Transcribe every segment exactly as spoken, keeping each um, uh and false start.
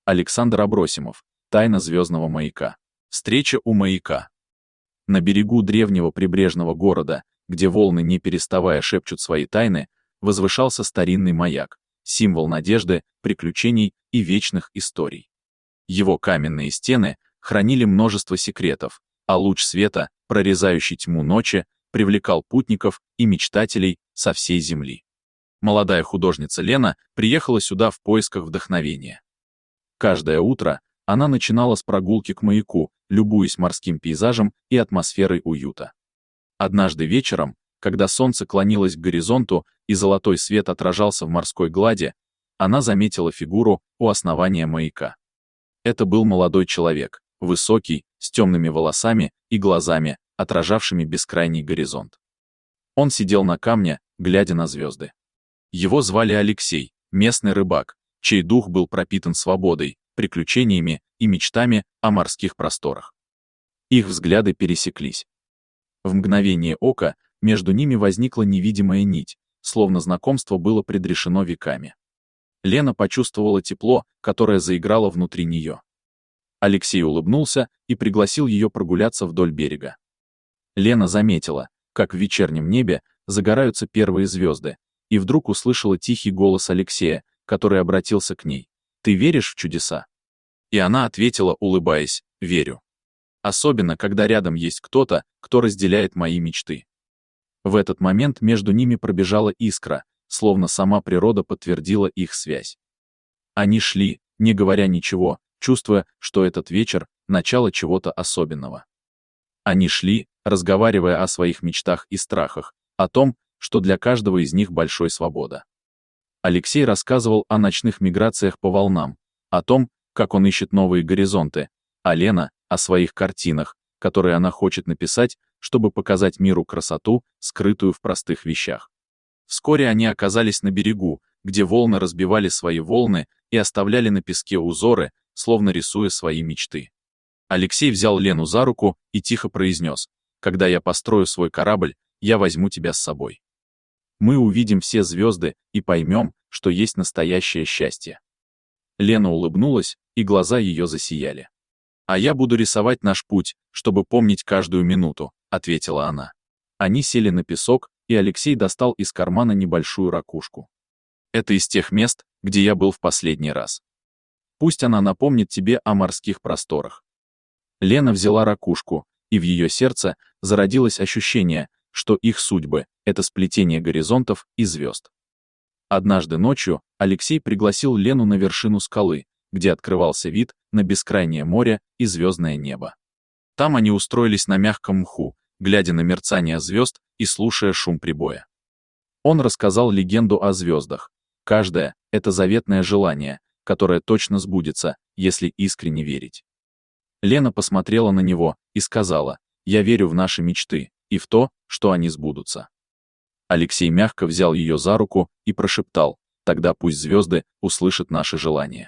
Александр Абросимов. Тайна звездного маяка. Встреча у маяка. На берегу древнего прибрежного города, где волны не переставая шепчут свои тайны, возвышался старинный маяк, символ надежды, приключений и вечных историй. Его каменные стены хранили множество секретов, а луч света, прорезающий тьму ночи, привлекал путников и мечтателей со всей земли. Молодая художница Лена приехала сюда в поисках вдохновения. Каждое утро она начинала с прогулки к маяку, любуясь морским пейзажем и атмосферой уюта. Однажды вечером, когда солнце клонилось к горизонту и золотой свет отражался в морской глади, она заметила фигуру у основания маяка. Это был молодой человек, высокий, с темными волосами и глазами, отражавшими бескрайний горизонт. Он сидел на камне, глядя на звезды. Его звали Алексей, местный рыбак, чей дух был пропитан свободой, приключениями и мечтами о морских просторах. Их взгляды пересеклись. В мгновение ока между ними возникла невидимая нить, словно знакомство было предрешено веками. Лена почувствовала тепло, которое заиграло внутри нее. Алексей улыбнулся и пригласил ее прогуляться вдоль берега. Лена заметила, как в вечернем небе загораются первые звезды, и вдруг услышала тихий голос Алексея, который обратился к ней. «Ты веришь в чудеса?» И она ответила, улыбаясь, «Верю. Особенно, когда рядом есть кто-то, кто разделяет мои мечты». В этот момент между ними пробежала искра, словно сама природа подтвердила их связь. Они шли, не говоря ничего, чувствуя, что этот вечер — начало чего-то особенного. Они шли, разговаривая о своих мечтах и страхах, о том, что для каждого из них большой свобода. Алексей рассказывал о ночных миграциях по волнам, о том, как он ищет новые горизонты, а Лена — о своих картинах, которые она хочет написать, чтобы показать миру красоту, скрытую в простых вещах. Вскоре они оказались на берегу, где волны разбивали свои волны и оставляли на песке узоры, словно рисуя свои мечты. Алексей взял Лену за руку и тихо произнес: «Когда я построю свой корабль, я возьму тебя с собой. Мы увидим все звезды и поймем, что есть настоящее счастье». Лена улыбнулась, и глаза ее засияли. «А я буду рисовать наш путь, чтобы помнить каждую минуту», — ответила она. Они сели на песок, и Алексей достал из кармана небольшую ракушку. «Это из тех мест, где я был в последний раз. Пусть она напомнит тебе о морских просторах». Лена взяла ракушку, и в ее сердце зародилось ощущение, что их судьбы — это сплетение горизонтов и звезд. Однажды ночью Алексей пригласил Лену на вершину скалы, где открывался вид на бескрайнее море и звездное небо. Там они устроились на мягком мху, глядя на мерцание звезд и слушая шум прибоя. Он рассказал легенду о звездах. Каждое — это заветное желание, которое точно сбудется, если искренне верить. Лена посмотрела на него и сказала: «Я верю в наши мечты и в то, что они сбудутся». Алексей мягко взял ее за руку и прошептал: «Тогда пусть звезды услышат наши желания».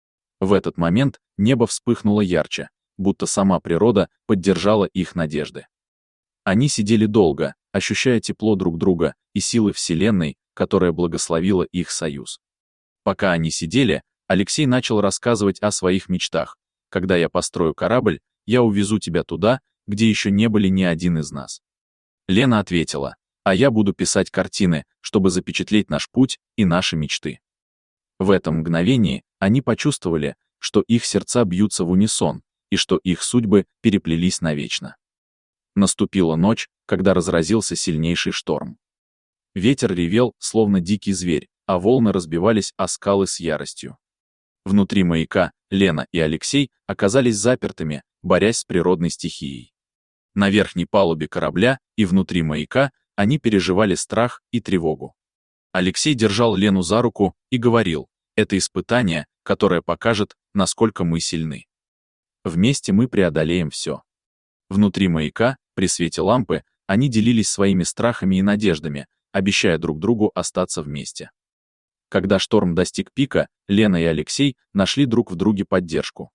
В этот момент небо вспыхнуло ярче, будто сама природа поддержала их надежды. Они сидели долго, ощущая тепло друг друга и силы Вселенной, которая благословила их союз. Пока они сидели, Алексей начал рассказывать о своих мечтах. «Когда я построю корабль, я увезу тебя туда, где еще не были ни один из нас». Лена ответила: «А я буду писать картины, чтобы запечатлеть наш путь и наши мечты». В этом мгновении они почувствовали, что их сердца бьются в унисон, и что их судьбы переплелись навечно. Наступила ночь, когда разразился сильнейший шторм. Ветер ревел, словно дикий зверь, а волны разбивались о скалы с яростью. Внутри маяка Лена и Алексей оказались запертыми, борясь с природной стихией. На верхней палубе корабля и внутри маяка они переживали страх и тревогу. Алексей держал Лену за руку и говорил: «Это испытание, которое покажет, насколько мы сильны. Вместе мы преодолеем все». Внутри маяка, при свете лампы, они делились своими страхами и надеждами, обещая друг другу остаться вместе. Когда шторм достиг пика, Лена и Алексей нашли друг в друге поддержку.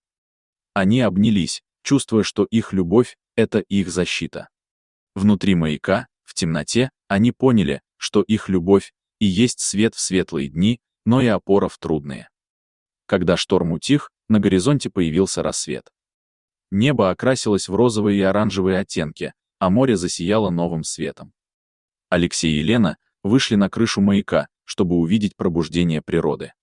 Они обнялись, чувствуя, что их любовь — это их защита. Внутри маяка, в темноте, они поняли, что их любовь и есть свет в светлые дни, но и опора в трудные. Когда шторм утих, На горизонте появился рассвет. Небо окрасилось в розовые и оранжевые оттенки, а море засияло новым светом. Алексей и Лена вышли на крышу маяка, чтобы увидеть пробуждение природы.